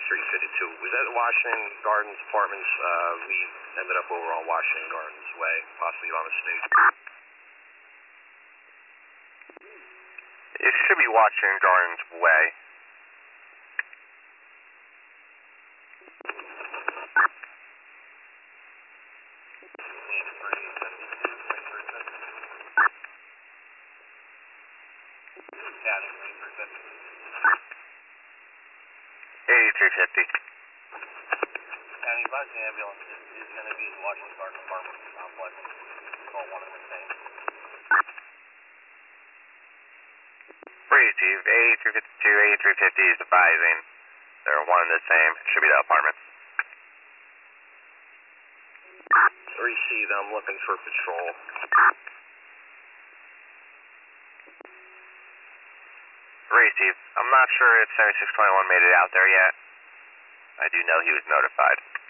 352. Was that Washington Gardens Apartments? We ended up over on Washington Gardens Way, possibly on the stage. It should be Washington Gardens Way. County 2350. 8350. County, advise the ambulance is going to be the Washington Gardens Apartment complex. It's all one and the same. Received. 8352, 8350 is advising. They're one and the same. It should be the apartment. Received. I'm looking for patrol. Received. I'm not sure if 7621 made it out there yet. I do know he was notified.